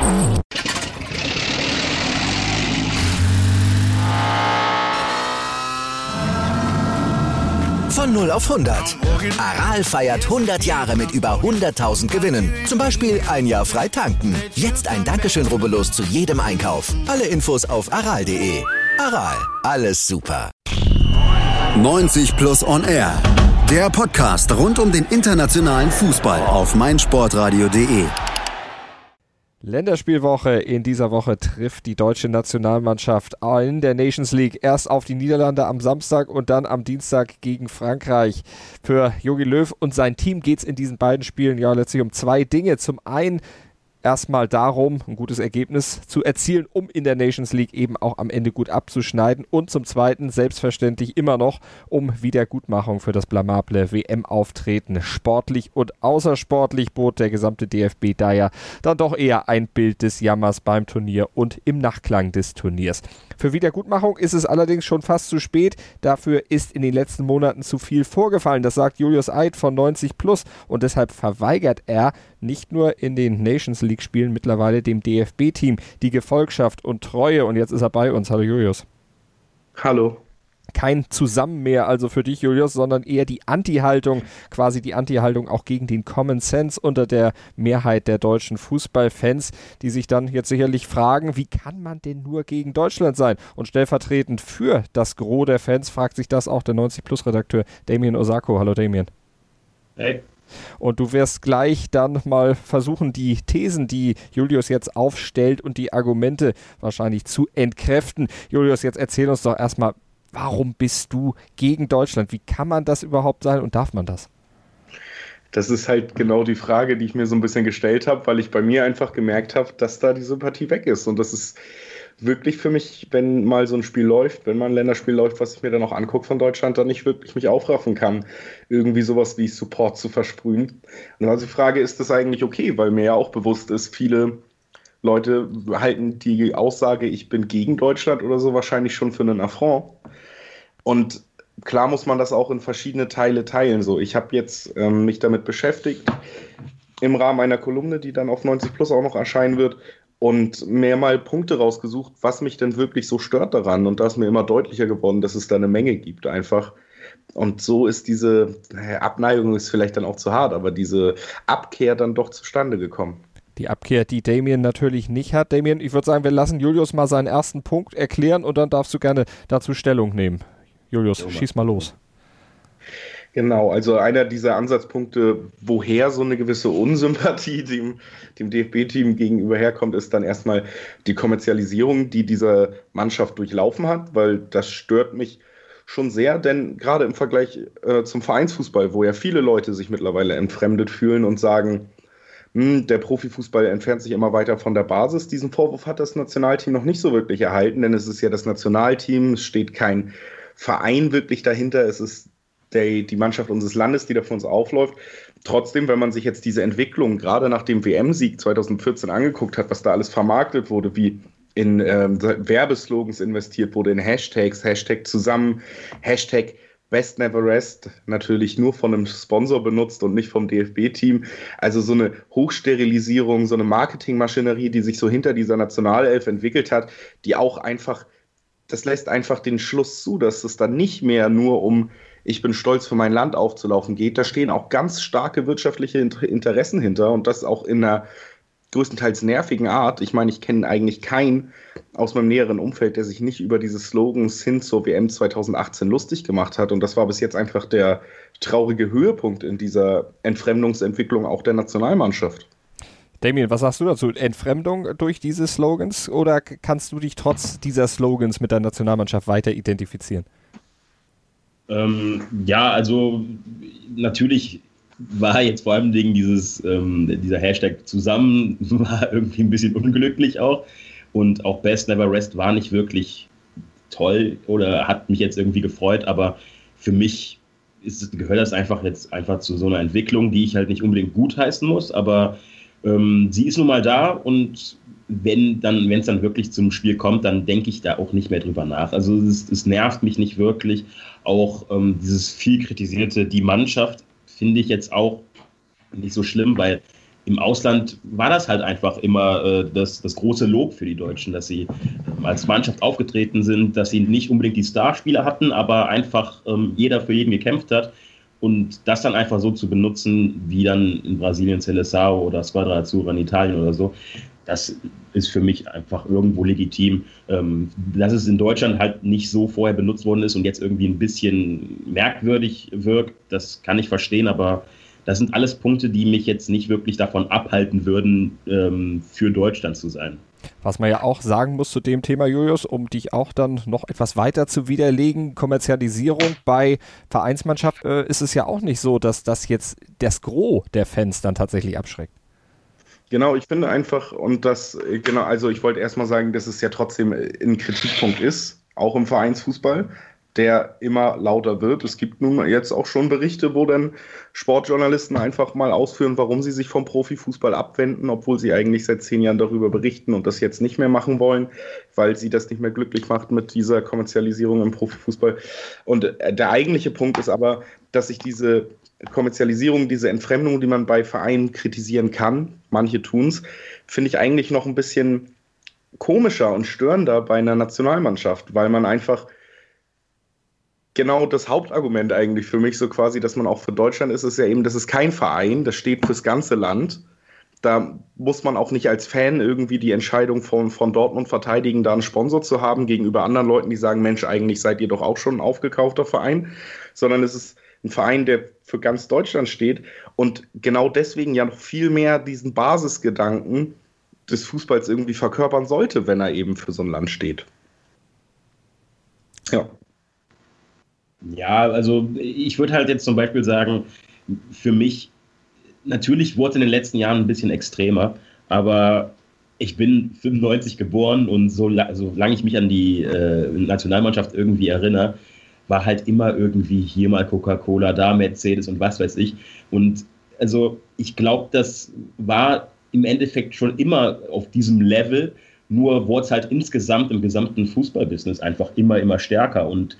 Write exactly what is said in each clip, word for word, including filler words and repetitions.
Von null auf hundert. Aral feiert hundert Jahre mit über hunderttausend Gewinnen. Zum Beispiel ein Jahr frei tanken. Jetzt ein Dankeschön, rubbellos zu jedem Einkauf. Alle Infos auf aral punkt de. Aral, alles super. neunzig Plus On Air. Der Podcast rund um den internationalen Fußball auf meinsportradio punkt de. Länderspielwoche. In dieser Woche trifft die deutsche Nationalmannschaft in der Nations League erst auf die Niederlande am Samstag und dann am Dienstag gegen Frankreich. Für Jogi Löw und sein Team geht es in diesen beiden Spielen ja letztlich um zwei Dinge. Zum einen erstmal darum, ein gutes Ergebnis zu erzielen, um in der Nations League eben auch am Ende gut abzuschneiden. Und zum Zweiten selbstverständlich immer noch um Wiedergutmachung für das blamable W M-Auftreten. Sportlich und außersportlich bot der gesamte D F B da ja dann doch eher ein Bild des Jammers beim Turnier und im Nachklang des Turniers. Für Wiedergutmachung ist es allerdings schon fast zu spät. Dafür ist in den letzten Monaten zu viel vorgefallen. Das sagt Julius Eid von neunzig Plus und deshalb verweigert er nicht nur in den Nations League Spielen mittlerweile dem D F B-Team die Gefolgschaft und Treue. Und jetzt ist er bei uns. Hallo Julius. Hallo. Kein Zusammen mehr also für dich, Julius, sondern eher die Anti-Haltung, quasi die Anti-Haltung auch gegen den Common Sense unter der Mehrheit der deutschen Fußballfans, die sich dann jetzt sicherlich fragen, wie kann man denn nur gegen Deutschland sein? Und stellvertretend für das Gros der Fans fragt sich das auch der neunzig Plus Redakteur Damien Osako. Hallo Damien. Hey. Und du wirst gleich dann mal versuchen, die Thesen, die Julius jetzt aufstellt und die Argumente wahrscheinlich zu entkräften. Julius, jetzt erzähl uns doch erstmal, warum bist du gegen Deutschland? Wie kann man das überhaupt sein und darf man das? Das ist halt genau die Frage, die ich mir so ein bisschen gestellt habe, weil ich bei mir einfach gemerkt habe, dass da die Sympathie weg ist. Und das ist wirklich für mich, wenn mal so ein Spiel läuft, wenn mal ein Länderspiel läuft, was ich mir dann auch angucke von Deutschland, dann nicht wirklich mich aufraffen kann, irgendwie sowas wie Support zu versprühen. Und also die Frage, ist das eigentlich okay? Weil mir ja auch bewusst ist, viele Leute halten die Aussage, ich bin gegen Deutschland oder so, wahrscheinlich schon für einen Affront. Und klar muss man das auch in verschiedene Teile teilen. So, ich habe jetzt ähm, mich damit beschäftigt, im Rahmen einer Kolumne, die dann auf neunzig Plus auch noch erscheinen wird, und mir mal Punkte rausgesucht, was mich denn wirklich so stört daran. Und da ist mir immer deutlicher geworden, dass es da eine Menge gibt einfach. Und so ist diese naja, Abneigung ist vielleicht dann auch zu hart, aber diese Abkehr dann doch zustande gekommen. Die Abkehr, die Damien natürlich nicht hat. Damien, ich würde sagen, wir lassen Julius mal seinen ersten Punkt erklären und dann darfst du gerne dazu Stellung nehmen. Julius, ja, schieß mal los. Genau, also einer dieser Ansatzpunkte, woher so eine gewisse Unsympathie dem, dem D F B-Team gegenüber herkommt, ist dann erstmal die Kommerzialisierung, die diese Mannschaft durchlaufen hat, weil das stört mich schon sehr, denn gerade im Vergleich äh, zum Vereinsfußball, wo ja viele Leute sich mittlerweile entfremdet fühlen und sagen, hm, der Profifußball entfernt sich immer weiter von der Basis. Diesen Vorwurf hat das Nationalteam noch nicht so wirklich erhalten, denn es ist ja das Nationalteam, es steht kein Verein wirklich dahinter, es ist der, die Mannschaft unseres Landes, die da für uns aufläuft. Trotzdem, wenn man sich jetzt diese Entwicklung gerade nach dem W M-Sieg zwanzig vierzehn angeguckt hat, was da alles vermarktet wurde, wie in ähm, Werbeslogans investiert wurde, in Hashtags, Hashtag zusammen, Hashtag Best Never Rest, natürlich nur von einem Sponsor benutzt und nicht vom D F B-Team. Also so eine Hochsterilisierung, so eine Marketingmaschinerie, die sich so hinter dieser Nationalelf entwickelt hat, die auch einfach, das lässt einfach den Schluss zu, dass es dann nicht mehr nur um ich bin stolz für mein Land aufzulaufen geht. Da stehen auch ganz starke wirtschaftliche Interessen hinter und das auch in einer größtenteils nervigen Art. Ich meine, ich kenne eigentlich keinen aus meinem näheren Umfeld, der sich nicht über diese Slogans hin zur W M zwanzig achtzehn lustig gemacht hat. Und das war bis jetzt einfach der traurige Höhepunkt in dieser Entfremdungsentwicklung auch der Nationalmannschaft. Damien, was sagst du dazu? Entfremdung durch diese Slogans oder kannst du dich trotz dieser Slogans mit der Nationalmannschaft weiter identifizieren? Ähm, ja, also natürlich war jetzt vor allem wegen dieses, ähm, dieser Hashtag zusammen, war irgendwie ein bisschen unglücklich auch. Und auch Best Never Rest war nicht wirklich toll oder hat mich jetzt irgendwie gefreut, aber für mich ist, gehört das einfach jetzt einfach zu so einer Entwicklung, die ich halt nicht unbedingt gutheißen muss, aber ähm, sie ist nun mal da und wenn dann, wenn es dann wirklich zum Spiel kommt, dann denke ich da auch nicht mehr drüber nach. Also es, es nervt mich nicht wirklich. Auch ähm, dieses viel kritisierte, die Mannschaft finde ich jetzt auch nicht so schlimm, weil im Ausland war das halt einfach immer äh, das, das große Lob für die Deutschen, dass sie ähm, als Mannschaft aufgetreten sind, dass sie nicht unbedingt die Starspieler hatten, aber einfach ähm, jeder für jeden gekämpft hat. Und das dann einfach so zu benutzen, wie dann in Brasilien Seleção oder Squadra Azzurra in Italien oder so, das ist für mich einfach irgendwo legitim. Ähm, dass es in Deutschland halt nicht so vorher benutzt worden ist und jetzt irgendwie ein bisschen merkwürdig wirkt, das kann ich verstehen, aber das sind alles Punkte, die mich jetzt nicht wirklich davon abhalten würden, ähm, für Deutschland zu sein. Was man ja auch sagen muss zu dem Thema, Julius, um dich auch dann noch etwas weiter zu widerlegen, Kommerzialisierung bei Vereinsmannschaft äh, ist es ja auch nicht so, dass das jetzt das Gros der Fans dann tatsächlich abschreckt. Genau, ich finde einfach, und das, genau, also ich wollte erstmal sagen, dass es ja trotzdem ein Kritikpunkt ist, auch im Vereinsfußball, der immer lauter wird. Es gibt nun jetzt auch schon Berichte, wo dann Sportjournalisten einfach mal ausführen, warum sie sich vom Profifußball abwenden, obwohl sie eigentlich seit zehn Jahren darüber berichten und das jetzt nicht mehr machen wollen, weil sie das nicht mehr glücklich macht mit dieser Kommerzialisierung im Profifußball. Und der eigentliche Punkt ist aber, dass sich diese Kommerzialisierung, diese Entfremdung, die man bei Vereinen kritisieren kann, manche tun es, finde ich eigentlich noch ein bisschen komischer und störender bei einer Nationalmannschaft, weil man einfach genau das Hauptargument eigentlich für mich so quasi, dass man auch für Deutschland ist, ist ja eben, das ist kein Verein, das steht fürs ganze Land. Da muss man auch nicht als Fan irgendwie die Entscheidung von, von Dortmund verteidigen, da einen Sponsor zu haben gegenüber anderen Leuten, die sagen, Mensch, eigentlich seid ihr doch auch schon ein aufgekaufter Verein, sondern es ist ein Verein, der für ganz Deutschland steht und genau deswegen ja noch viel mehr diesen Basisgedanken des Fußballs irgendwie verkörpern sollte, wenn er eben für so ein Land steht. Ja. Ja, also ich würde halt jetzt zum Beispiel sagen, für mich, natürlich wurde es in den letzten Jahren ein bisschen extremer, aber ich bin fünfundneunzig geboren und so, solange ich mich an die äh, Nationalmannschaft irgendwie erinnere, war halt immer irgendwie hier mal Coca-Cola, da Mercedes und was weiß ich. Und also ich glaube, das war im Endeffekt schon immer auf diesem Level, nur wurde es halt insgesamt im gesamten Fußballbusiness einfach immer, immer stärker und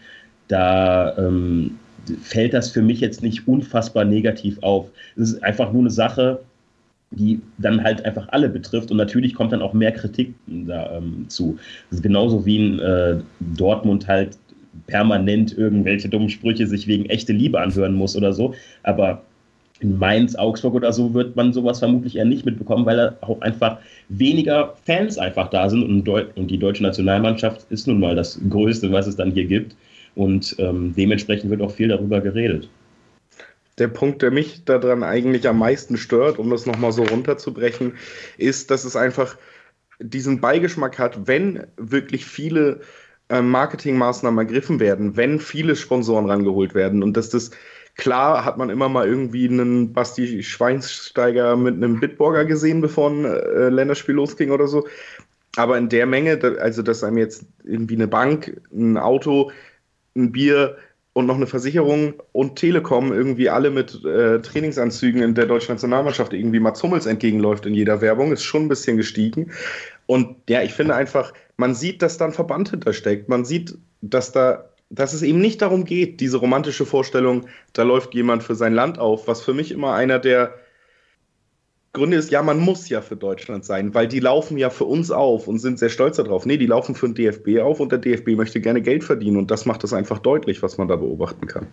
da ähm, fällt das für mich jetzt nicht unfassbar negativ auf. Es ist einfach nur eine Sache, die dann halt einfach alle betrifft und natürlich kommt dann auch mehr Kritik da, ähm, zu. Das ist genauso wie in äh, Dortmund halt permanent irgendwelche dummen Sprüche sich wegen echte Liebe anhören muss oder so, aber in Mainz, Augsburg oder so wird man sowas vermutlich eher nicht mitbekommen, weil da auch einfach weniger Fans einfach da sind und, Deu- und die deutsche Nationalmannschaft ist nun mal das Größte, was es dann hier gibt. Und ähm, dementsprechend wird auch viel darüber geredet. Der Punkt, der mich daran eigentlich am meisten stört, um das nochmal so runterzubrechen, ist, dass es einfach diesen Beigeschmack hat, wenn wirklich viele äh, Marketingmaßnahmen ergriffen werden, wenn viele Sponsoren rangeholt werden und dass das, klar hat man immer mal irgendwie einen Basti Schweinsteiger mit einem Bitburger gesehen, bevor ein äh, Länderspiel losging oder so, aber in der Menge, also dass einem jetzt irgendwie eine Bank, ein Auto, ein Bier und noch eine Versicherung und Telekom irgendwie alle mit äh, Trainingsanzügen in der deutschen Nationalmannschaft irgendwie Mats Hummels entgegenläuft in jeder Werbung, ist schon ein bisschen gestiegen. Und ja, ich finde einfach, man sieht, dass da ein Verband hintersteckt. Man sieht, dass da, dass es eben nicht darum geht, diese romantische Vorstellung, da läuft jemand für sein Land auf, was für mich immer einer der Gründe ist, ja, man muss ja für Deutschland sein, weil die laufen ja für uns auf und sind sehr stolz darauf. Nee, die laufen für den D F B auf und der D F B möchte gerne Geld verdienen und das macht das einfach deutlich, was man da beobachten kann.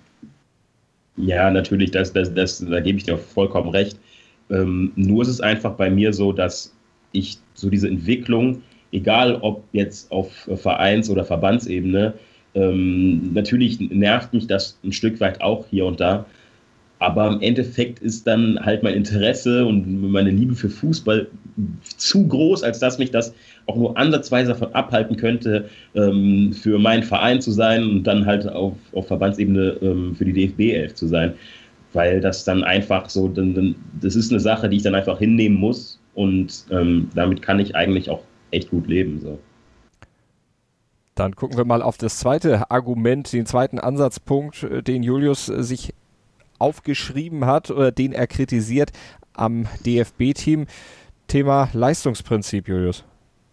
Ja, natürlich, das, das, das, da gebe ich dir vollkommen recht. Ähm, nur ist es einfach bei mir so, dass ich so diese Entwicklung, egal ob jetzt auf Vereins- oder Verbandsebene, ähm, natürlich nervt mich das ein Stück weit auch hier und da. Aber im Endeffekt ist dann halt mein Interesse und meine Liebe für Fußball zu groß, als dass mich das auch nur ansatzweise davon abhalten könnte, ähm, für meinen Verein zu sein und dann halt auf, auf Verbandsebene ähm, für die D F B elf zu sein. Weil das dann einfach so, dann, dann, das ist eine Sache, die ich dann einfach hinnehmen muss und ähm, damit kann ich eigentlich auch echt gut leben. So. Dann gucken wir mal auf das zweite Argument, den zweiten Ansatzpunkt, den Julius sich aufgeschrieben hat oder den er kritisiert am D F B-Team. Thema Leistungsprinzip, Julius.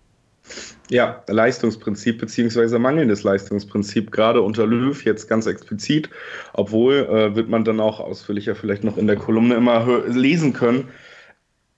Ja, Leistungsprinzip beziehungsweise mangelndes Leistungsprinzip, gerade unter Löw jetzt ganz explizit, obwohl, äh, wird man dann auch ausführlicher vielleicht noch in der Kolumne immer hör- lesen können,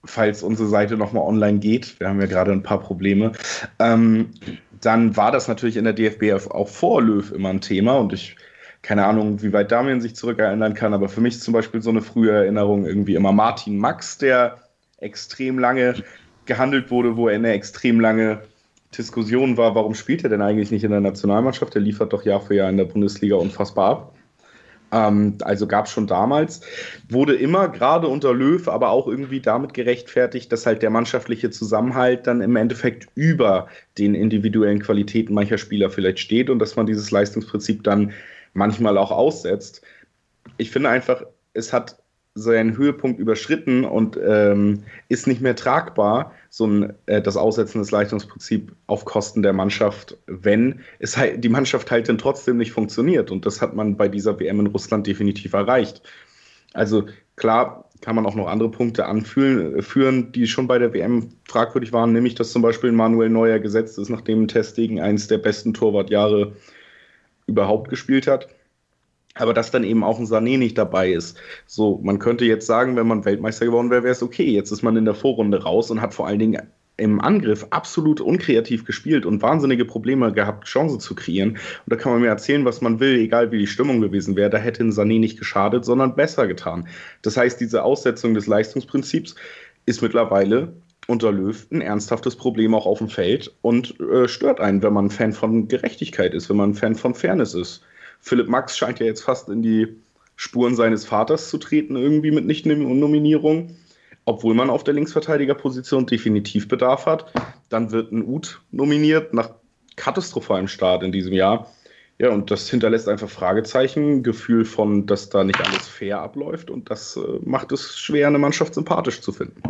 falls unsere Seite nochmal online geht, wir haben ja gerade ein paar Probleme, ähm, dann war das natürlich in der D F B auch vor Löw immer ein Thema und ich, keine Ahnung, wie weit Damian sich zurückerinnern kann, aber für mich ist zum Beispiel so eine frühe Erinnerung irgendwie immer Martin Max, der extrem lange gehandelt wurde, wo er eine extrem lange Diskussion war, warum spielt er denn eigentlich nicht in der Nationalmannschaft, der liefert doch Jahr für Jahr in der Bundesliga unfassbar ab. Ähm, also gab es schon damals, wurde immer gerade unter Löw aber auch irgendwie damit gerechtfertigt, dass halt der mannschaftliche Zusammenhalt dann im Endeffekt über den individuellen Qualitäten mancher Spieler vielleicht steht und dass man dieses Leistungsprinzip dann manchmal auch aussetzt. Ich finde einfach, es hat seinen Höhepunkt überschritten und ähm, ist nicht mehr tragbar, so ein, äh, das Aussetzen des Leistungsprinzips auf Kosten der Mannschaft, wenn es halt, die Mannschaft halt dann trotzdem nicht funktioniert. Und das hat man bei dieser W M in Russland definitiv erreicht. Also klar kann man auch noch andere Punkte anführen, die schon bei der W M fragwürdig waren, nämlich dass zum Beispiel Manuel Neuer gesetzt ist, nachdem Ter Stegen eines der besten Torwartjahre überhaupt gespielt hat. Aber dass dann eben auch ein Sané nicht dabei ist. So, man könnte jetzt sagen, wenn man Weltmeister geworden wäre, wäre es okay. Jetzt ist man in der Vorrunde raus und hat vor allen Dingen im Angriff absolut unkreativ gespielt und wahnsinnige Probleme gehabt, Chancen zu kreieren. Und da kann man mir erzählen, was man will, egal wie die Stimmung gewesen wäre. Da hätte ein Sané nicht geschadet, sondern besser getan. Das heißt, diese Aussetzung des Leistungsprinzips ist mittlerweile unter Löw ein ernsthaftes Problem auch auf dem Feld und äh, stört einen, wenn man ein Fan von Gerechtigkeit ist, wenn man ein Fan von Fairness ist. Philipp Max scheint ja jetzt fast in die Spuren seines Vaters zu treten, irgendwie mit Nicht-Nominierung, obwohl man auf der Linksverteidigerposition definitiv Bedarf hat. Dann wird ein Uth nominiert, nach katastrophalem Start in diesem Jahr. Ja, und das hinterlässt einfach Fragezeichen, ein Gefühl von, dass da nicht alles fair abläuft und das äh, macht es schwer, eine Mannschaft sympathisch zu finden.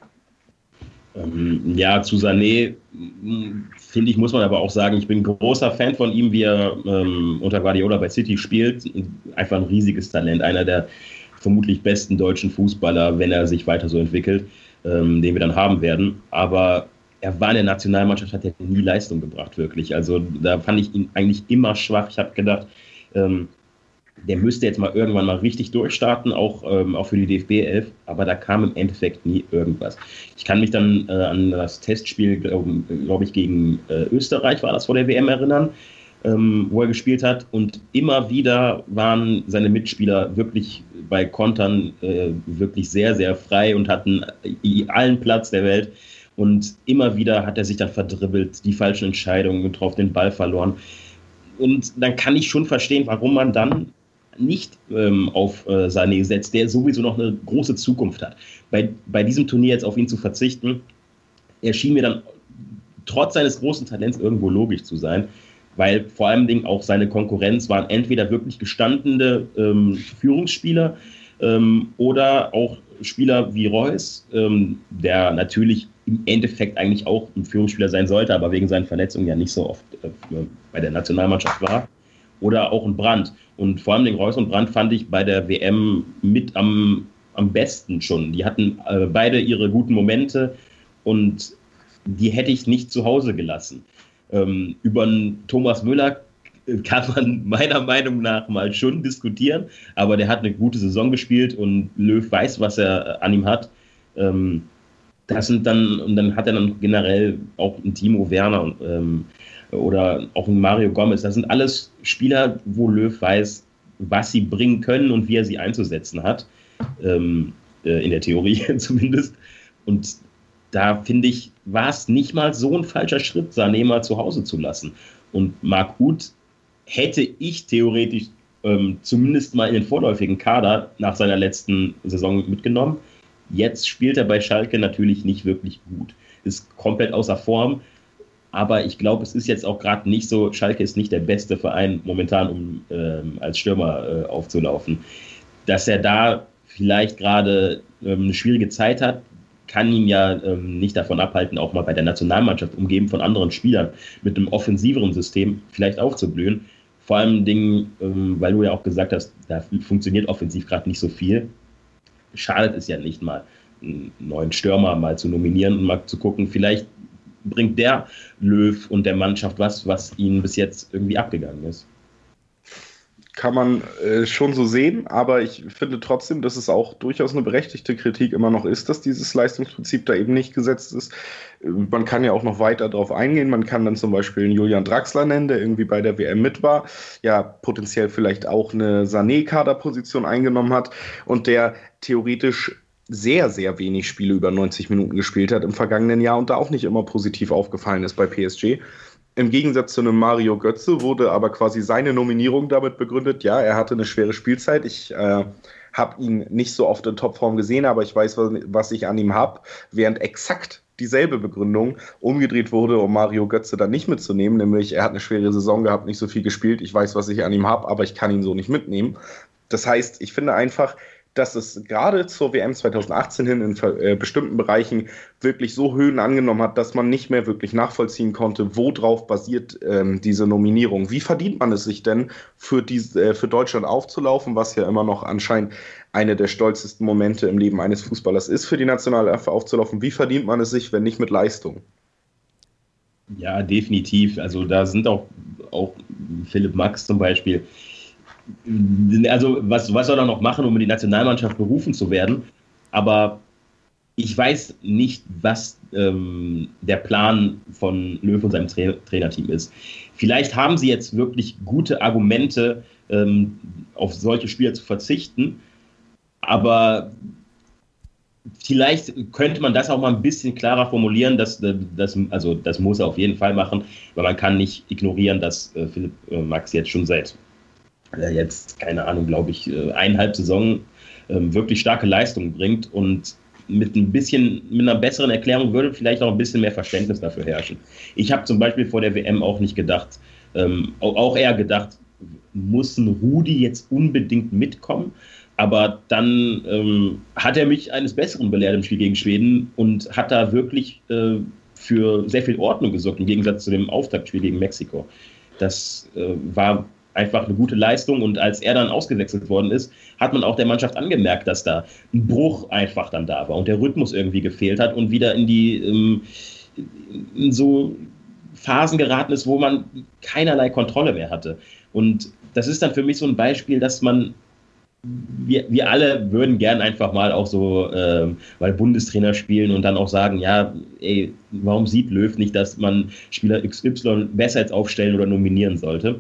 Ähm, ja, zu Sané, finde ich, muss man aber auch sagen, ich bin großer Fan von ihm, wie er ähm, unter Guardiola bei City spielt. Einfach ein riesiges Talent, einer der vermutlich besten deutschen Fußballer, wenn er sich weiter so entwickelt, ähm, den wir dann haben werden. Aber er war in der Nationalmannschaft, hat ja nie Leistung gebracht, wirklich. Also da fand ich ihn eigentlich immer schwach. Ich habe gedacht, ähm, der müsste jetzt mal irgendwann mal richtig durchstarten, auch, ähm, auch für die D F B elf, aber da kam im Endeffekt nie irgendwas. Ich kann mich dann äh, an das Testspiel, glaube glaub ich, gegen äh, Österreich, war das vor der W M, erinnern, ähm, wo er gespielt hat und immer wieder waren seine Mitspieler wirklich bei Kontern äh, wirklich sehr, sehr frei und hatten allen Platz der Welt und immer wieder hat er sich dann verdribbelt, die falschen Entscheidungen getroffen, den Ball verloren und dann kann ich schon verstehen, warum man dann nicht ähm, auf äh, Sané setzt, der sowieso noch eine große Zukunft hat. Bei, bei diesem Turnier jetzt auf ihn zu verzichten, erschien mir dann trotz seines großen Talents irgendwo logisch zu sein, weil vor allem Dingen auch seine Konkurrenz waren entweder wirklich gestandene ähm, Führungsspieler ähm, oder auch Spieler wie Reus, ähm, der natürlich im Endeffekt eigentlich auch ein Führungsspieler sein sollte, aber wegen seinen Verletzungen ja nicht so oft äh, bei der Nationalmannschaft war. Oder auch ein Brandt. Und vor allem den Reus und Brandt fand ich bei der W M mit am, am besten schon. Die hatten äh, beide ihre guten Momente und die hätte ich nicht zu Hause gelassen. Ähm, über Thomas Müller kann man meiner Meinung nach mal schon diskutieren, aber der hat eine gute Saison gespielt und Löw weiß, was er an ihm hat. Ähm, das sind dann, und dann hat er dann generell auch einen Timo Werner und ähm, oder auch ein Mario Gomez. Das sind alles Spieler, wo Löw weiß, was sie bringen können und wie er sie einzusetzen hat. Ähm, äh, in der Theorie zumindest. Und da, finde ich, war es nicht mal so ein falscher Schritt, Sané mal zu Hause zu lassen. Und Marc Uth hätte ich theoretisch ähm, zumindest mal in den vorläufigen Kader nach seiner letzten Saison mitgenommen. Jetzt spielt er bei Schalke natürlich nicht wirklich gut. Ist komplett außer Form. Aber ich glaube, es ist jetzt auch gerade nicht so, Schalke ist nicht der beste Verein momentan, um ähm, als Stürmer äh, aufzulaufen. Dass er da vielleicht gerade ähm, eine schwierige Zeit hat, kann ihn ja ähm, nicht davon abhalten, auch mal bei der Nationalmannschaft, umgeben von anderen Spielern, mit einem offensiveren System vielleicht aufzublühen. Vor allem Dingen, ähm, weil du ja auch gesagt hast, da funktioniert offensiv gerade nicht so viel. Schadet es ja nicht mal, einen neuen Stürmer mal zu nominieren und mal zu gucken, vielleicht bringt der Löw und der Mannschaft was, was ihnen bis jetzt irgendwie abgegangen ist. kann man äh, schon so sehen, aber ich finde trotzdem, dass es auch durchaus eine berechtigte Kritik immer noch ist, dass dieses Leistungsprinzip da eben nicht gesetzt ist. Äh, man kann ja auch noch weiter darauf eingehen, man kann dann zum Beispiel einen Julian Draxler nennen, der irgendwie bei der W M mit war, ja potenziell vielleicht auch eine Sané-Kaderposition eingenommen hat und der theoretisch sehr, sehr wenig Spiele über neunzig Minuten gespielt hat im vergangenen Jahr und da auch nicht immer positiv aufgefallen ist bei P S G. Im Gegensatz zu einem Mario Götze wurde aber quasi seine Nominierung damit begründet, ja, er hatte eine schwere Spielzeit. Ich äh, habe ihn nicht so oft in Topform gesehen, aber ich weiß, was, was ich an ihm habe, während exakt dieselbe Begründung umgedreht wurde, um Mario Götze dann nicht mitzunehmen, nämlich er hat eine schwere Saison gehabt, nicht so viel gespielt, ich weiß, was ich an ihm habe, aber ich kann ihn so nicht mitnehmen. Das heißt, ich finde einfach, dass es gerade zur W M zwanzig achtzehn hin in äh, bestimmten Bereichen wirklich so Höhen angenommen hat, dass man nicht mehr wirklich nachvollziehen konnte, worauf basiert ähm, diese Nominierung. Wie verdient man es sich denn, für, diese, äh, für Deutschland aufzulaufen, was ja immer noch anscheinend eine der stolzesten Momente im Leben eines Fußballers ist, für die Nationalelf aufzulaufen. Wie verdient man es sich, wenn nicht mit Leistung? Ja, definitiv. Also da sind auch, auch Philipp Max zum Beispiel. Also was, was soll er noch machen, um in die Nationalmannschaft berufen zu werden? Aber ich weiß nicht, was ähm, der Plan von Löw und seinem Tra- Trainerteam ist. Vielleicht haben sie jetzt wirklich gute Argumente, ähm, auf solche Spieler zu verzichten, aber vielleicht könnte man das auch mal ein bisschen klarer formulieren, dass, dass, also das muss er auf jeden Fall machen, weil man kann nicht ignorieren, dass äh, Philipp äh, Max jetzt schon seit jetzt, keine Ahnung, glaube ich, eineinhalb Saison ähm, wirklich starke Leistungen bringt und mit ein bisschen, mit einer besseren Erklärung würde vielleicht auch ein bisschen mehr Verständnis dafür herrschen. Ich habe zum Beispiel vor der W M auch nicht gedacht, ähm, auch, auch eher gedacht, muss ein Rudi jetzt unbedingt mitkommen, aber dann ähm, hat er mich eines Besseren belehrt im Spiel gegen Schweden und hat da wirklich äh, für sehr viel Ordnung gesorgt, im Gegensatz zu dem Auftaktspiel gegen Mexiko. Das äh, war einfach eine gute Leistung und als er dann ausgewechselt worden ist, hat man auch der Mannschaft angemerkt, dass da ein Bruch einfach dann da war und der Rhythmus irgendwie gefehlt hat und wieder in die ähm, in so Phasen geraten ist, wo man keinerlei Kontrolle mehr hatte. Und das ist dann für mich so ein Beispiel, dass man Wir, wir alle würden gern einfach mal auch so ähm, mal Bundestrainer spielen und dann auch sagen, ja, ey, warum sieht Löw nicht, dass man Spieler X Y besser jetzt aufstellen oder nominieren sollte?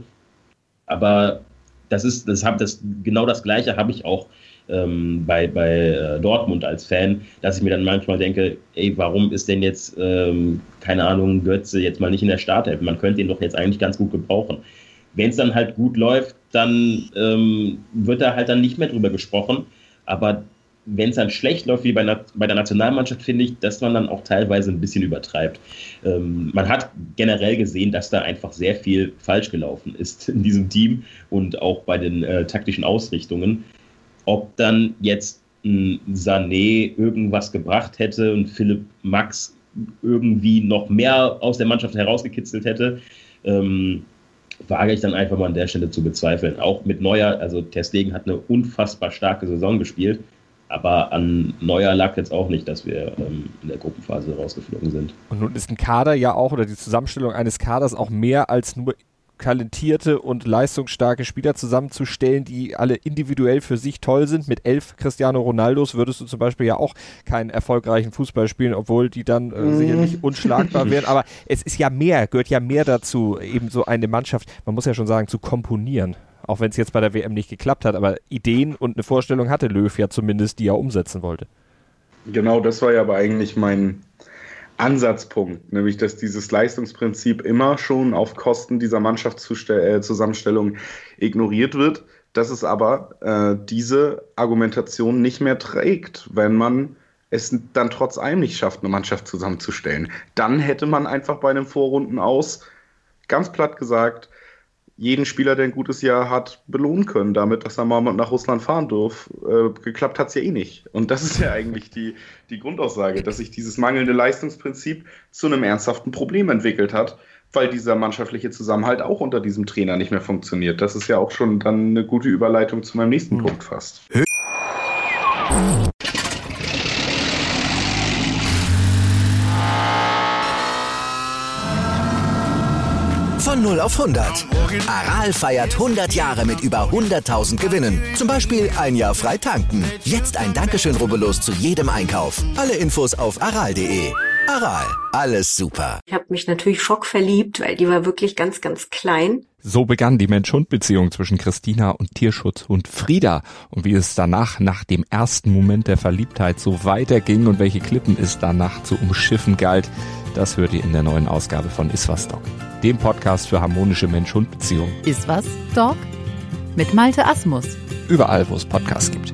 Aber das ist, das hab, das, genau das Gleiche habe ich auch ähm, bei, bei äh, Dortmund als Fan, dass ich mir dann manchmal denke, ey, warum ist denn jetzt, ähm, keine Ahnung, Götze jetzt mal nicht in der Startelf? Man könnte ihn doch jetzt eigentlich ganz gut gebrauchen. Wenn es dann halt gut läuft, dann ähm, wird da halt dann nicht mehr drüber gesprochen. Aber wenn es dann schlecht läuft, wie bei, na- bei der Nationalmannschaft, finde ich, dass man dann auch teilweise ein bisschen übertreibt. Ähm, man hat generell gesehen, dass da einfach sehr viel falsch gelaufen ist in diesem Team und auch bei den äh, taktischen Ausrichtungen. Ob dann jetzt ein Sané irgendwas gebracht hätte und Philipp Max irgendwie noch mehr aus der Mannschaft herausgekitzelt hätte, ähm, wage ich dann einfach mal an der Stelle zu bezweifeln. Auch mit Neuer, also Ter Stegen hat eine unfassbar starke Saison gespielt, aber an Neuer lag jetzt auch nicht, dass wir ähm, in der Gruppenphase rausgeflogen sind. Und nun ist ein Kader ja auch, oder die Zusammenstellung eines Kaders auch mehr als nur talentierte und leistungsstarke Spieler zusammenzustellen, die alle individuell für sich toll sind. Mit elf Cristiano Ronaldos würdest du zum Beispiel ja auch keinen erfolgreichen Fußball spielen, obwohl die dann äh, mm. sicherlich unschlagbar wären. Aber es ist ja mehr, gehört ja mehr dazu, eben so eine Mannschaft, man muss ja schon sagen, zu komponieren. Auch wenn es jetzt bei der W M nicht geklappt hat, aber Ideen und eine Vorstellung hatte Löw ja zumindest, die er umsetzen wollte. Genau, das war ja aber eigentlich mein Ansatzpunkt, nämlich dass dieses Leistungsprinzip immer schon auf Kosten dieser Mannschaftszusammenstellung ignoriert wird, dass es aber äh, diese Argumentation nicht mehr trägt, wenn man es dann trotz allem nicht schafft, eine Mannschaft zusammenzustellen. Dann hätte man einfach bei einem Vorrunden aus, ganz platt gesagt, jeden Spieler, der ein gutes Jahr hat, belohnen können damit, dass er mal nach Russland fahren darf. Äh, geklappt hat es ja eh nicht. Und das ist ja eigentlich die, die Grundaussage, dass sich dieses mangelnde Leistungsprinzip zu einem ernsthaften Problem entwickelt hat, weil dieser mannschaftliche Zusammenhalt auch unter diesem Trainer nicht mehr funktioniert. Das ist ja auch schon dann eine gute Überleitung zu meinem nächsten mhm. Punkt fast. Von null auf hundert. Aral feiert hundert Jahre mit über hunderttausend Gewinnen. Zum Beispiel ein Jahr frei tanken. Jetzt ein Dankeschön, rubbellos zu jedem Einkauf. Alle Infos auf aral punkt de. Aral, alles super. Ich habe mich natürlich schockverliebt, weil die war wirklich ganz, ganz klein. So begann die Mensch-Hund-Beziehung zwischen Christina und Tierschutzhund Frieda. Und wie es danach, nach dem ersten Moment der Verliebtheit, so weiterging und welche Klippen es danach zu umschiffen galt, das hört ihr in der neuen Ausgabe von Iswas Dog, dem Podcast für harmonische Mensch-Hund-Beziehungen. Iswas Dog mit Malte Asmus. Überall, wo es Podcasts gibt.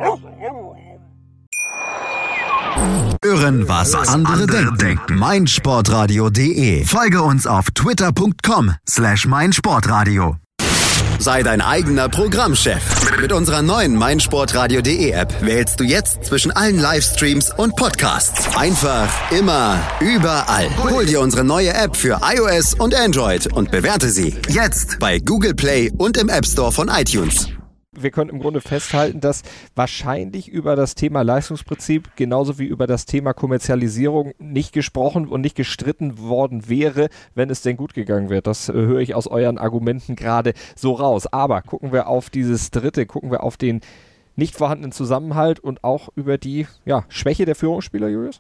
Hören, was andere denken. meinsportradio punkt de. Folge uns auf twitter punkt com slash meinsportradio. Sei dein eigener Programmchef. Mit unserer neuen meinsportradio punkt de App wählst du jetzt zwischen allen Livestreams und Podcasts. Einfach, immer, überall. Hol dir unsere neue App für iOS und Android und bewerte sie jetzt bei Google Play und im App Store von iTunes. Wir können im Grunde festhalten, dass wahrscheinlich über das Thema Leistungsprinzip genauso wie über das Thema Kommerzialisierung nicht gesprochen und nicht gestritten worden wäre, wenn es denn gut gegangen wäre. Das äh, höre ich aus euren Argumenten gerade so raus. Aber gucken wir auf dieses Dritte, gucken wir auf den nicht vorhandenen Zusammenhalt und auch über die ja, Schwäche der Führungsspieler, Julius?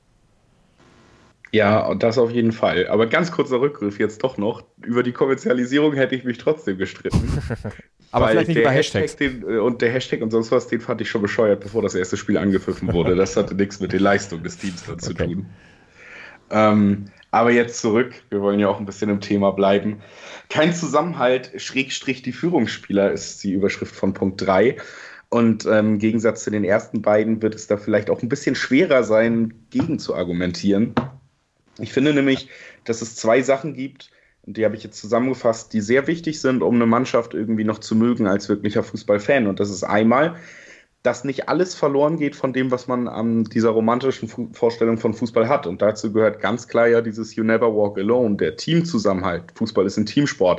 Ja, das auf jeden Fall. Aber ganz kurzer Rückgriff jetzt doch noch. Über die Kommerzialisierung hätte ich mich trotzdem gestritten. Aber vielleicht nicht der über Hashtag Hashtags. den, und der Hashtag und sonst was, den fand ich schon bescheuert, bevor das erste Spiel angepfiffen wurde. Das hatte nichts mit der Leistung des Teams dann zu Okay. tun. Ähm, aber jetzt zurück. Wir wollen ja auch ein bisschen im Thema bleiben. Kein Zusammenhalt, Schrägstrich die Führungsspieler ist die Überschrift von Punkt drei. Und ähm, im Gegensatz zu den ersten beiden wird es da vielleicht auch ein bisschen schwerer sein, gegen zu argumentieren. Ich finde nämlich, dass es zwei Sachen gibt, und die habe ich jetzt zusammengefasst, die sehr wichtig sind, um eine Mannschaft irgendwie noch zu mögen als wirklicher Fußballfan. Und das ist einmal, dass nicht alles verloren geht von dem, was man an dieser romantischen Fu- Vorstellung von Fußball hat. Und dazu gehört ganz klar ja dieses You Never Walk Alone, der Teamzusammenhalt. Fußball ist ein Teamsport.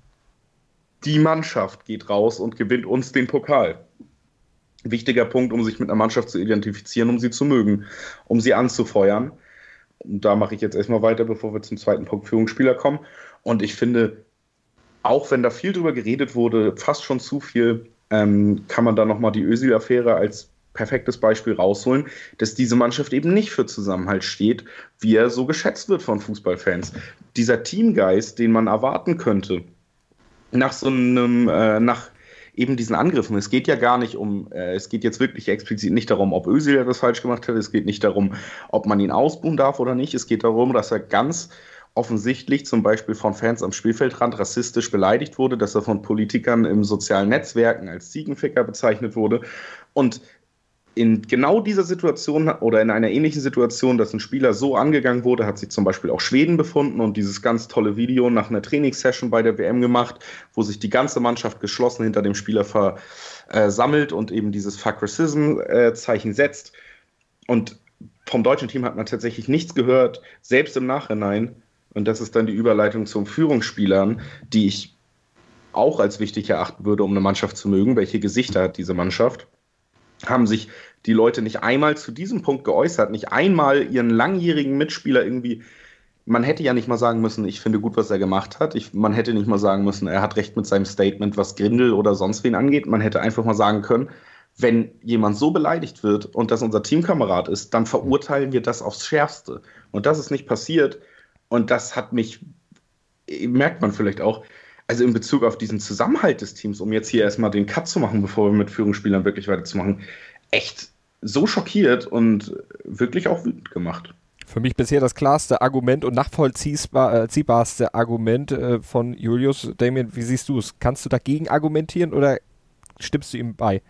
Die Mannschaft geht raus und gewinnt uns den Pokal. Wichtiger Punkt, um sich mit einer Mannschaft zu identifizieren, um sie zu mögen, um sie anzufeuern. Und da mache ich jetzt erstmal weiter, bevor wir zum zweiten Punkt Führungsspieler kommen. Und ich finde, auch wenn da viel drüber geredet wurde, fast schon zu viel, ähm, kann man da nochmal die Özil-Affäre als perfektes Beispiel rausholen, dass diese Mannschaft eben nicht für Zusammenhalt steht, wie er so geschätzt wird von Fußballfans. Dieser Teamgeist, den man erwarten könnte, nach so einem, äh, nach eben diesen Angriffen. Es geht ja gar nicht um, äh, es geht jetzt wirklich explizit nicht darum, ob Özil etwas falsch gemacht hat, es geht nicht darum, ob man ihn ausbuhen darf oder nicht, es geht darum, dass er ganz offensichtlich zum Beispiel von Fans am Spielfeldrand rassistisch beleidigt wurde, dass er von Politikern im sozialen Netzwerken als Ziegenficker bezeichnet wurde und in genau dieser Situation oder in einer ähnlichen Situation, dass ein Spieler so angegangen wurde, hat sich zum Beispiel auch Schweden befunden und dieses ganz tolle Video nach einer Trainingssession bei der W M gemacht, wo sich die ganze Mannschaft geschlossen hinter dem Spieler versammelt und eben dieses Fuck Racism-Zeichen setzt. Und vom deutschen Team hat man tatsächlich nichts gehört, selbst im Nachhinein. Und das ist dann die Überleitung zum Führungsspielern, die ich auch als wichtig erachten würde, um eine Mannschaft zu mögen. Welche Gesichter hat diese Mannschaft? Haben sich die Leute nicht einmal zu diesem Punkt geäußert, nicht einmal ihren langjährigen Mitspieler irgendwie, man hätte ja nicht mal sagen müssen, ich finde gut, was er gemacht hat, ich, man hätte nicht mal sagen müssen, er hat recht mit seinem Statement, was Grindel oder sonst wen angeht, man hätte einfach mal sagen können, wenn jemand so beleidigt wird und das unser Teamkamerad ist, dann verurteilen wir das aufs Schärfste. Und das ist nicht passiert und das hat mich, merkt man vielleicht auch, also in Bezug auf diesen Zusammenhalt des Teams, um jetzt hier erstmal den Cut zu machen, bevor wir mit Führungsspielern wirklich weiterzumachen, echt so schockiert und wirklich auch wütend gemacht. Für mich bisher das klarste Argument und nachvollziehbarste Argument äh, von Julius. Damien, wie siehst du es? Kannst du dagegen argumentieren oder stimmst du ihm bei?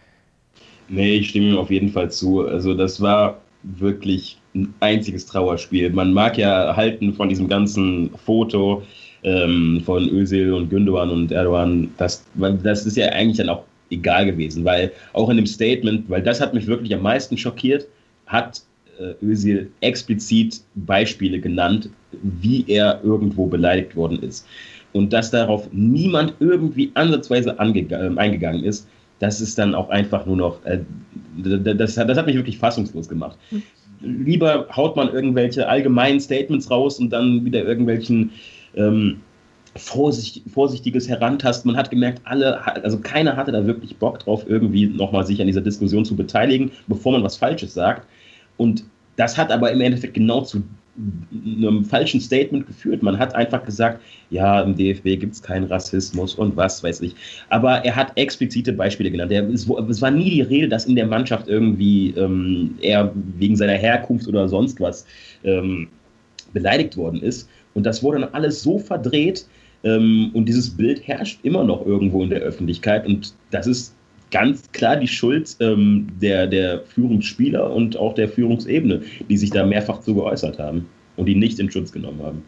Nee, ich stimme ihm auf jeden Fall zu. Also das war wirklich ein einziges Trauerspiel. Man mag ja halten von diesem ganzen Foto ähm, von Özil und Gündogan und Erdogan. Das, das ist ja eigentlich dann auch egal gewesen, weil auch in dem Statement, weil das hat mich wirklich am meisten schockiert, hat äh, Özil explizit Beispiele genannt, wie er irgendwo beleidigt worden ist. Und dass darauf niemand irgendwie ansatzweise ange- äh, eingegangen ist, das ist dann auch einfach nur noch, äh, das, das hat mich wirklich fassungslos gemacht. Mhm. Lieber haut man irgendwelche allgemeinen Statements raus und dann wieder irgendwelchen ähm, vorsichtig, vorsichtiges Herantasten. Man hat gemerkt, alle, also keiner hatte da wirklich Bock drauf, irgendwie nochmal sich an dieser Diskussion zu beteiligen, bevor man was Falsches sagt. Und das hat aber im Endeffekt genau zu einem falschen Statement geführt. Man hat einfach gesagt, ja, im D F B gibt es keinen Rassismus und was weiß ich. Aber er hat explizite Beispiele genannt. Er, es, es war nie die Rede, dass in der Mannschaft irgendwie ähm, er wegen seiner Herkunft oder sonst was ähm, beleidigt worden ist. Und das wurde dann alles so verdreht, ähm, und dieses Bild herrscht immer noch irgendwo in der Öffentlichkeit. Und das ist ganz klar die Schuld ähm, der, der Führungsspieler und auch der Führungsebene, die sich da mehrfach zu geäußert haben und die nicht in Schutz genommen haben.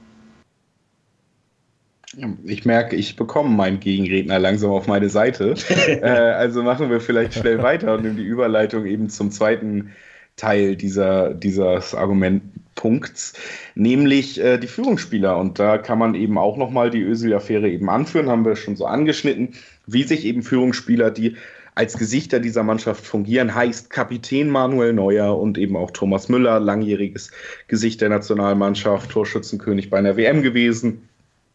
Ich merke, ich bekomme meinen Gegenredner langsam auf meine Seite. äh, also machen wir vielleicht schnell weiter und nehmen die Überleitung eben zum zweiten Teil dieser, dieses Argumentpunkts, nämlich äh, die Führungsspieler. Und da kann man eben auch nochmal die Özil-Affäre eben anführen, haben wir schon so angeschnitten, wie sich eben Führungsspieler, die als Gesichter dieser Mannschaft fungieren, heißt Kapitän Manuel Neuer und eben auch Thomas Müller, langjähriges Gesicht der Nationalmannschaft, Torschützenkönig bei einer W M gewesen,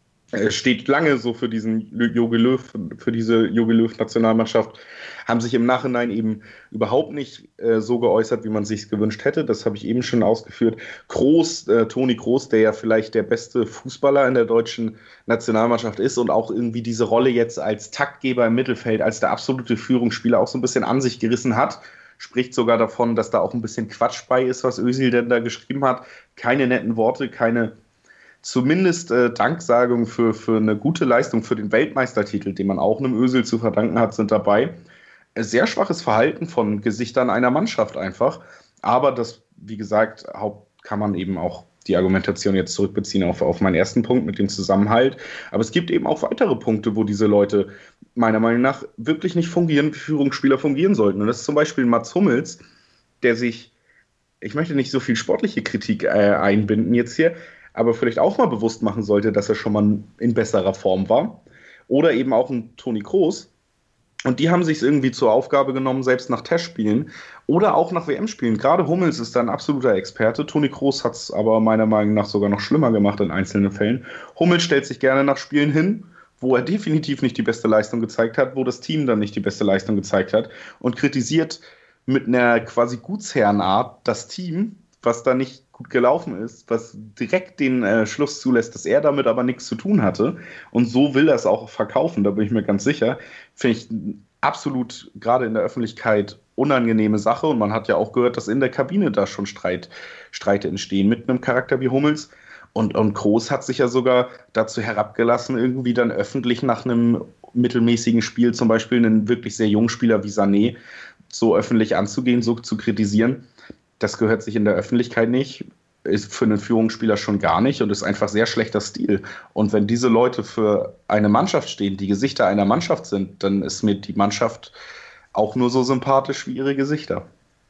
steht lange so für diesen Jogi Löw, für diese Jogi Löw-Nationalmannschaft, haben sich im Nachhinein eben überhaupt nicht äh, so geäußert, wie man sich gewünscht hätte. Das habe ich eben schon ausgeführt. Kroos, äh, Toni Kroos, der ja vielleicht der beste Fußballer in der deutschen Nationalmannschaft ist und auch irgendwie diese Rolle jetzt als Taktgeber im Mittelfeld, als der absolute Führungsspieler auch so ein bisschen an sich gerissen hat, spricht sogar davon, dass da auch ein bisschen Quatsch bei ist, was Özil denn da geschrieben hat. Keine netten Worte, keine zumindest äh, Danksagung für, für eine gute Leistung, für den Weltmeistertitel, den man auch einem Özil zu verdanken hat, sind dabei. Sehr schwaches Verhalten von Gesichtern einer Mannschaft einfach. Aber das, wie gesagt, Haupt kann man eben auch die Argumentation jetzt zurückbeziehen auf, auf meinen ersten Punkt mit dem Zusammenhalt. Aber es gibt eben auch weitere Punkte, wo diese Leute meiner Meinung nach wirklich nicht fungieren, wie Führungsspieler fungieren sollten. Und das ist zum Beispiel Mats Hummels, der sich, ich möchte nicht so viel sportliche Kritik äh, einbinden jetzt hier, aber vielleicht auch mal bewusst machen sollte, dass er schon mal in besserer Form war. Oder eben auch ein Toni Kroos. Und die haben sich es irgendwie zur Aufgabe genommen, selbst nach Testspielen oder auch nach W M-Spielen. Gerade Hummels ist da ein absoluter Experte. Toni Kroos hat es aber meiner Meinung nach sogar noch schlimmer gemacht in einzelnen Fällen. Hummels stellt sich gerne nach Spielen hin, wo er definitiv nicht die beste Leistung gezeigt hat, wo das Team dann nicht die beste Leistung gezeigt hat und kritisiert mit einer quasi Gutsherrenart das Team, was da nicht gut gelaufen ist, was direkt den äh, Schluss zulässt, dass er damit aber nichts zu tun hatte. Und so will er es auch verkaufen, da bin ich mir ganz sicher. Finde ich absolut gerade in der Öffentlichkeit unangenehme Sache. Und man hat ja auch gehört, dass in der Kabine da schon Streit, Streite entstehen mit einem Charakter wie Hummels. Und, und Kroos hat sich ja sogar dazu herabgelassen, irgendwie dann öffentlich nach einem mittelmäßigen Spiel, zum Beispiel einen wirklich sehr jungen Spieler wie Sané, so öffentlich anzugehen, so zu kritisieren. Das gehört sich in der Öffentlichkeit nicht, ist für einen Führungsspieler schon gar nicht und ist einfach sehr schlechter Stil. Und wenn diese Leute für eine Mannschaft stehen, die Gesichter einer Mannschaft sind, dann ist mir die Mannschaft auch nur so sympathisch wie ihre Gesichter.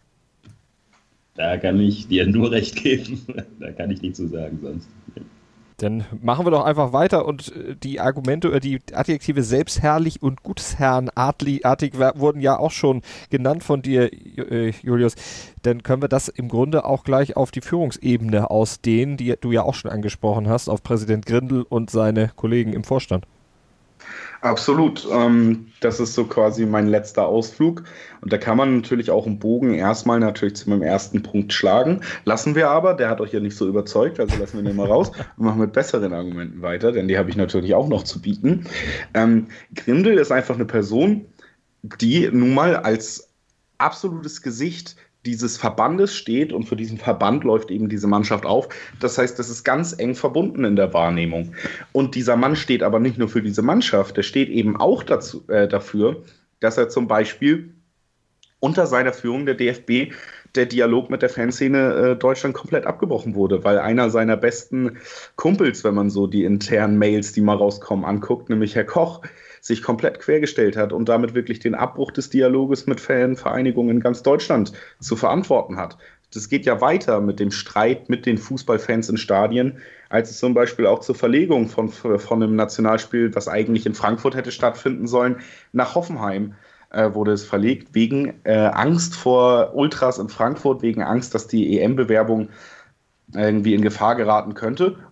Da kann ich dir nur recht geben. Da kann ich nichts zu sagen sonst. Dann machen wir doch einfach weiter und die Argumente, die Adjektive selbstherrlich und gutsherrenartig wurden ja auch schon genannt von dir, Julius. Dann können wir das im Grunde auch gleich auf die Führungsebene ausdehnen, die du ja auch schon angesprochen hast, auf Präsident Grindel und seine Kollegen im Vorstand. Absolut. Ähm, das ist so quasi mein letzter Ausflug. Und da kann man natürlich auch einen Bogen erstmal natürlich zu meinem ersten Punkt schlagen. Lassen wir aber, der hat euch ja nicht so überzeugt, also lassen wir den mal raus und machen mit besseren Argumenten weiter, denn die habe ich natürlich auch noch zu bieten. Ähm, Grindel ist einfach eine Person, die nun mal als absolutes Gesicht dieses Verbandes steht und für diesen Verband läuft eben diese Mannschaft auf. Das heißt, das ist ganz eng verbunden in der Wahrnehmung. Und dieser Mann steht aber nicht nur für diese Mannschaft, der steht eben auch dazu, äh, dafür, dass er zum Beispiel unter seiner Führung der D F B der Dialog mit der Fanszene äh, Deutschland komplett abgebrochen wurde, weil einer seiner besten Kumpels, wenn man so die internen Mails, die mal rauskommen, anguckt, nämlich Herr Koch, sich komplett quergestellt hat und damit wirklich den Abbruch des Dialoges mit Fanvereinigungen in ganz Deutschland zu verantworten hat. Das geht ja weiter mit dem Streit mit den Fußballfans in Stadien, als es zum Beispiel auch zur Verlegung von, von einem Nationalspiel, was eigentlich in Frankfurt hätte stattfinden sollen, nach Hoffenheim äh, wurde es verlegt, wegen äh, Angst vor Ultras in Frankfurt, wegen Angst, dass die E M-Bewerbung irgendwie in Gefahr geraten könnte.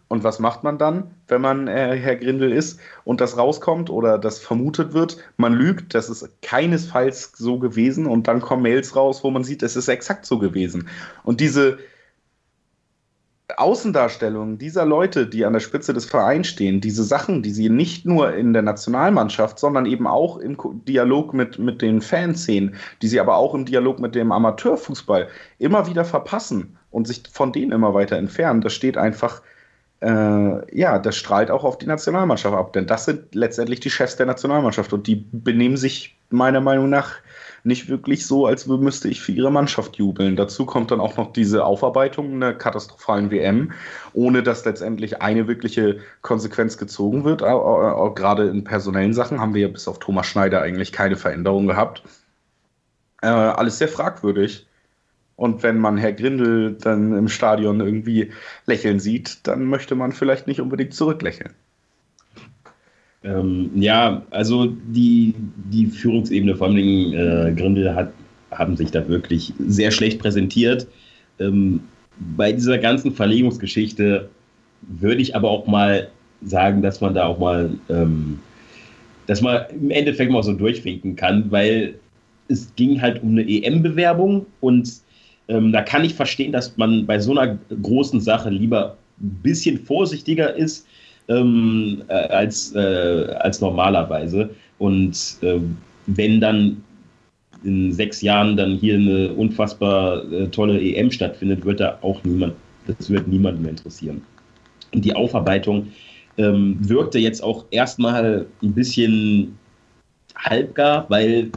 Und was macht man dann, wenn man äh, Herr Grindel ist und das rauskommt oder das vermutet wird? Man lügt, das ist keinesfalls so gewesen und dann kommen Mails raus, wo man sieht, es ist exakt so gewesen. Und diese Außendarstellung dieser Leute, die an der Spitze des Vereins stehen, diese Sachen, die sie nicht nur in der Nationalmannschaft, sondern eben auch im Dialog mit, mit den Fans sehen, die sie aber auch im Dialog mit dem Amateurfußball immer wieder verpassen und sich von denen immer weiter entfernen, das steht einfach Äh, ja, das strahlt auch auf die Nationalmannschaft ab, denn das sind letztendlich die Chefs der Nationalmannschaft und die benehmen sich meiner Meinung nach nicht wirklich so, als müsste ich für ihre Mannschaft jubeln. Dazu kommt dann auch noch diese Aufarbeitung einer katastrophalen W M, ohne dass letztendlich eine wirkliche Konsequenz gezogen wird. Auch, auch gerade in personellen Sachen haben wir ja bis auf Thomas Schneider eigentlich keine Veränderung gehabt. Äh, alles sehr fragwürdig. Und wenn man Herr Grindel dann im Stadion irgendwie lächeln sieht, dann möchte man vielleicht nicht unbedingt zurücklächeln. Ähm, ja, also die, die Führungsebene vor allem äh, Grindel hat, haben sich da wirklich sehr schlecht präsentiert. Ähm, bei dieser ganzen Verlegungsgeschichte würde ich aber auch mal sagen, dass man da auch mal, ähm, dass man im Endeffekt mal so durchwinken kann, weil es ging halt um eine E M-Bewerbung und Ähm, da kann ich verstehen, dass man bei so einer großen Sache lieber ein bisschen vorsichtiger ist ähm, äh, als, äh, als normalerweise. Und äh, wenn dann in sechs Jahren dann hier eine unfassbar äh, tolle E M stattfindet, wird da auch niemand, das wird niemanden mehr interessieren. Und die Aufarbeitung ähm, wirkte jetzt auch erstmal ein bisschen halbgar, weil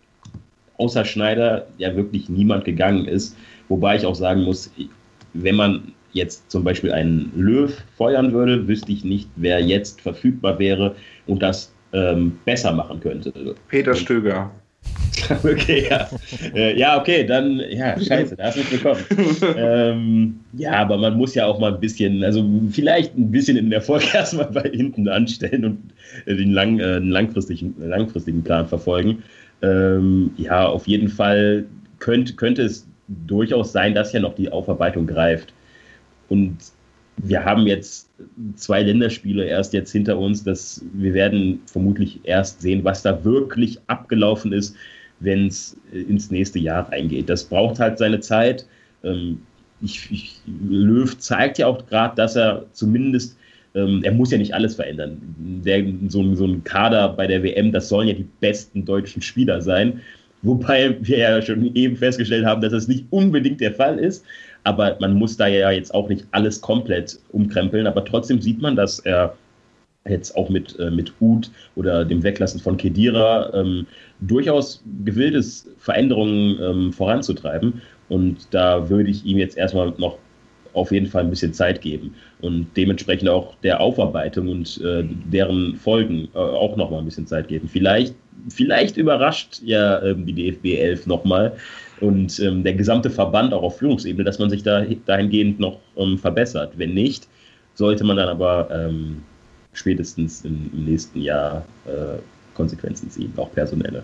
außer Schneider ja wirklich niemand gegangen ist. Wobei ich auch sagen muss, wenn man jetzt zum Beispiel einen Löw feuern würde, wüsste ich nicht, wer jetzt verfügbar wäre und das ähm, besser machen könnte. Peter Stöger. Okay, ja. Äh, ja, okay, dann, ja, scheiße, da hast du mich bekommen. ähm, ja, aber man muss ja auch mal ein bisschen, also vielleicht ein bisschen den Erfolg erstmal bei hinten anstellen und äh, den, lang, äh, den langfristigen, langfristigen Plan verfolgen. Ähm, ja, auf jeden Fall könnte, könnte es durchaus sein, dass ja noch die Aufarbeitung greift. Und wir haben jetzt zwei Länderspiele erst jetzt hinter uns, dass wir werden vermutlich erst sehen, was da wirklich abgelaufen ist, wenn es ins nächste Jahr reingeht. Das braucht halt seine Zeit. Ähm, ich, ich, Löw zeigt ja auch gerade, dass er zumindest Ähm, er muss ja nicht alles verändern. Der, so, so ein Kader bei der W M, das sollen ja die besten deutschen Spieler sein. Wobei wir ja schon eben festgestellt haben, dass das nicht unbedingt der Fall ist. Aber man muss da ja jetzt auch nicht alles komplett umkrempeln. Aber trotzdem sieht man, dass er jetzt auch mit, äh, mit Uth oder dem Weglassen von Khedira ähm, durchaus gewillt ist, Veränderungen ähm, voranzutreiben. Und da würde ich ihm jetzt erstmal noch auf jeden Fall ein bisschen Zeit geben und dementsprechend auch der Aufarbeitung und äh, deren Folgen äh, auch nochmal ein bisschen Zeit geben. Vielleicht, vielleicht überrascht ja ähm, die D F B elf nochmal und ähm, der gesamte Verband auch auf Führungsebene, dass man sich da dahingehend noch ähm, verbessert. Wenn nicht, sollte man dann aber ähm, spätestens im, im nächsten Jahr äh, Konsequenzen ziehen, auch personelle.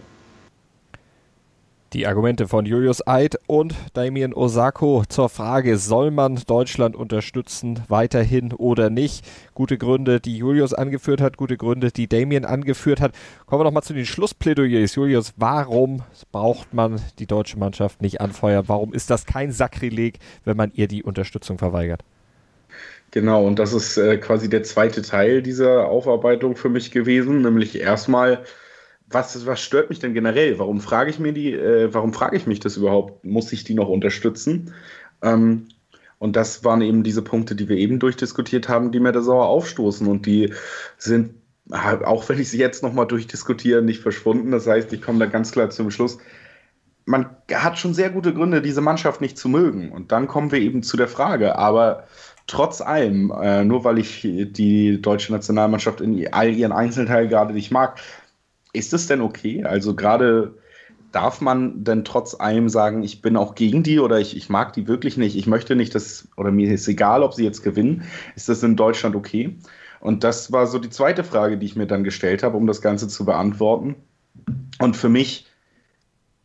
Die Argumente von Julius Eid und Damien Osako zur Frage, soll man Deutschland unterstützen, weiterhin oder nicht? Gute Gründe, die Julius angeführt hat, gute Gründe, die Damien angeführt hat. Kommen wir nochmal zu den Schlussplädoyers. Julius, warum braucht man die deutsche Mannschaft nicht anfeuern? Warum ist das kein Sakrileg, wenn man ihr die Unterstützung verweigert? Genau, und das ist äh, quasi der zweite Teil dieser Aufarbeitung für mich gewesen, nämlich erstmal, Was, was stört mich denn generell? Warum frage ich mir die, äh, warum frage ich mich das überhaupt? Muss ich die noch unterstützen? Ähm, und das waren eben diese Punkte, die wir eben durchdiskutiert haben, die mir da sauer aufstoßen. Und die sind, auch wenn ich sie jetzt nochmal durchdiskutiere, nicht verschwunden. Das heißt, ich komme da ganz klar zum Schluss. Man hat schon sehr gute Gründe, diese Mannschaft nicht zu mögen. Und dann kommen wir eben zu der Frage, aber trotz allem, äh, nur weil ich die deutsche Nationalmannschaft in all ihren Einzelteilen gerade nicht mag, ist es denn okay? Also gerade darf man denn trotz allem sagen, ich bin auch gegen die oder ich, ich mag die wirklich nicht, ich möchte nicht, dass, oder mir ist egal, ob sie jetzt gewinnen. Ist das in Deutschland okay? Und das war so die zweite Frage, die ich mir dann gestellt habe, um das Ganze zu beantworten. Und für mich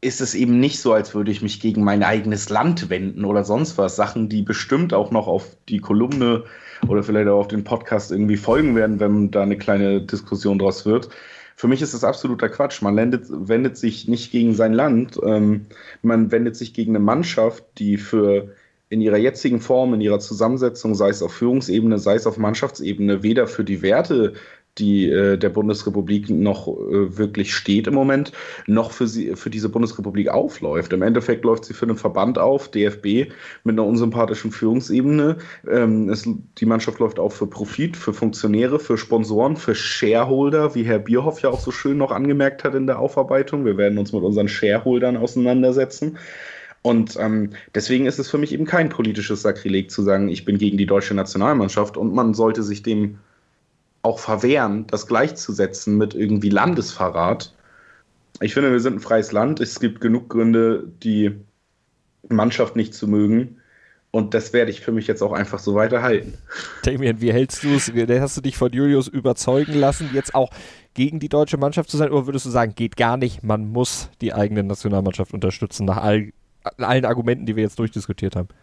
ist es eben nicht so, als würde ich mich gegen mein eigenes Land wenden oder sonst was. Sachen, die bestimmt auch noch auf die Kolumne oder vielleicht auch auf den Podcast irgendwie folgen werden, wenn da eine kleine Diskussion draus wird. Für mich ist das absoluter Quatsch. Man wendet, wendet sich nicht gegen sein Land, ähm, man wendet sich gegen eine Mannschaft, die für in ihrer jetzigen Form, in ihrer Zusammensetzung, sei es auf Führungsebene, sei es auf Mannschaftsebene, weder für die Werte, die äh, der Bundesrepublik noch äh, wirklich steht im Moment, noch für sie für diese Bundesrepublik aufläuft. Im Endeffekt läuft sie für einen Verband auf, D F B, mit einer unsympathischen Führungsebene. Ähm, es, die Mannschaft läuft auch für Profit, für Funktionäre, für Sponsoren, für Shareholder, wie Herr Bierhoff ja auch so schön noch angemerkt hat in der Aufarbeitung. Wir werden uns mit unseren Shareholdern auseinandersetzen. Und ähm, deswegen ist es für mich eben kein politisches Sakrileg zu sagen, ich bin gegen die deutsche Nationalmannschaft, und man sollte sich dem auch verwehren, das gleichzusetzen mit irgendwie Landesverrat. Ich finde, wir sind ein freies Land. Es gibt genug Gründe, die Mannschaft nicht zu mögen. Und das werde ich für mich jetzt auch einfach so weiterhalten. Damien, wie hältst du es? Hast du dich von Julius überzeugen lassen, jetzt auch gegen die deutsche Mannschaft zu sein? Oder würdest du sagen, geht gar nicht, man muss die eigene Nationalmannschaft unterstützen, nach all, allen Argumenten, die wir jetzt durchdiskutiert haben?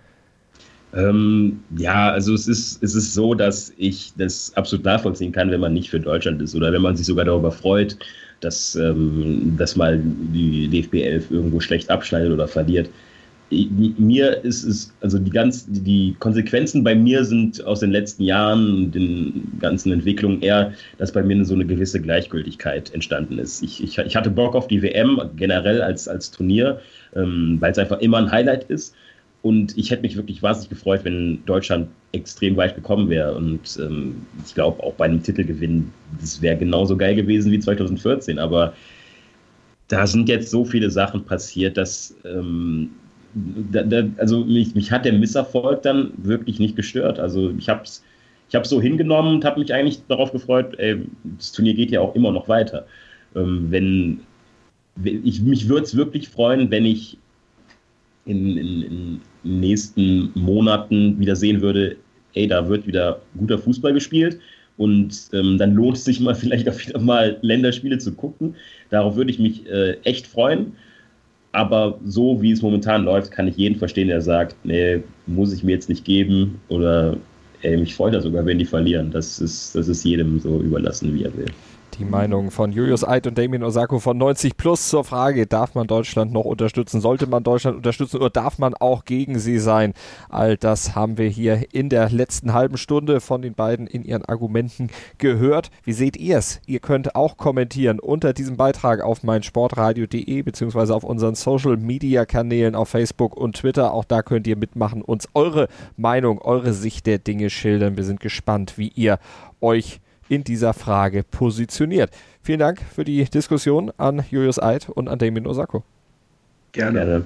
Ähm, ja, also es ist, es ist so, dass ich das absolut nachvollziehen kann, wenn man nicht für Deutschland ist oder wenn man sich sogar darüber freut, dass, ähm, dass mal die D F B elf irgendwo schlecht abschneidet oder verliert. Ich, mir ist es, also die ganz, die Konsequenzen bei mir sind aus den letzten Jahren und den ganzen Entwicklungen eher, dass bei mir so eine gewisse Gleichgültigkeit entstanden ist. Ich, ich, ich hatte Bock auf die W M generell als, als Turnier, ähm, weil es einfach immer ein Highlight ist. Und ich hätte mich wirklich wahnsinnig gefreut, wenn Deutschland extrem weit gekommen wäre. Und ähm, ich glaube, auch bei einem Titelgewinn, das wäre genauso geil gewesen wie zwanzig vierzehn. Aber da sind jetzt so viele Sachen passiert, dass ähm, da, da, also mich, mich hat der Misserfolg dann wirklich nicht gestört. Also ich habe es ich hab's so hingenommen und habe mich eigentlich darauf gefreut, ey, das Turnier geht ja auch immer noch weiter. Ähm, wenn, wenn ich, mich würde es wirklich freuen, wenn ich in, in, in nächsten Monaten wieder sehen würde, ey, da wird wieder guter Fußball gespielt und ähm, dann lohnt es sich mal vielleicht auch wieder mal Länderspiele zu gucken. Darauf würde ich mich äh, echt freuen. Aber so wie es momentan läuft, kann ich jeden verstehen, der sagt, nee, muss ich mir jetzt nicht geben oder ey, mich freut er sogar, wenn die verlieren. Das ist, das ist jedem so überlassen, wie er will. Die Meinung von Julius Eid und Damien Osako von neunzig plus zur Frage, darf man Deutschland noch unterstützen? Sollte man Deutschland unterstützen oder darf man auch gegen sie sein? All das haben wir hier in der letzten halben Stunde von den beiden in ihren Argumenten gehört. Wie seht ihr es? Ihr könnt auch kommentieren unter diesem Beitrag auf meinsportradio punkt de beziehungsweise auf unseren Social-Media-Kanälen auf Facebook und Twitter. Auch da könnt ihr mitmachen, uns eure Meinung, eure Sicht der Dinge schildern. Wir sind gespannt, wie ihr euch in dieser Frage positioniert. Vielen Dank für die Diskussion an Julius Eid und an Damien Osako. Gerne.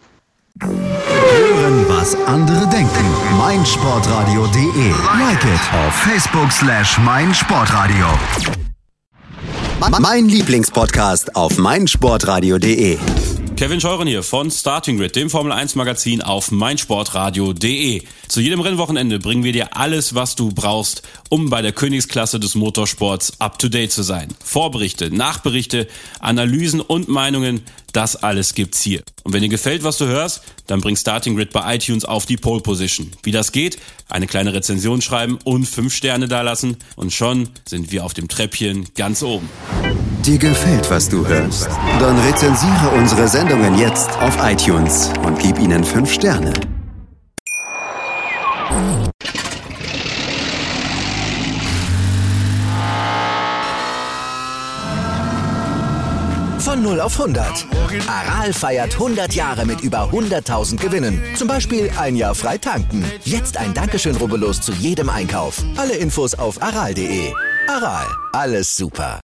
Hören, was andere denken. meinsportradio punkt de. Like it auf Facebook slash meinsportradio. Mein Lieblingspodcast auf meinsportradio punkt de. Kevin Scheuren hier von Starting Grid, dem Formel eins Magazin auf meinsportradio punkt de. Zu jedem Rennwochenende bringen wir dir alles, was du brauchst, um bei der Königsklasse des Motorsports up to date zu sein. Vorberichte, Nachberichte, Analysen und Meinungen, das alles gibt's hier. Und wenn dir gefällt, was du hörst, dann bring Starting Grid bei iTunes auf die Pole Position. Wie das geht? Eine kleine Rezension schreiben und fünf Sterne dalassen und schon sind wir auf dem Treppchen ganz oben. Dir gefällt, was du hörst? Dann rezensiere unsere Sendungen jetzt auf iTunes und gib ihnen fünf Sterne. Von null auf hundert. Aral feiert hundert Jahre mit über hunderttausend Gewinnen. Zum Beispiel ein Jahr frei tanken. Jetzt ein Dankeschön, rubbellos zu jedem Einkauf. Alle Infos auf aral punkt de. Aral, alles super.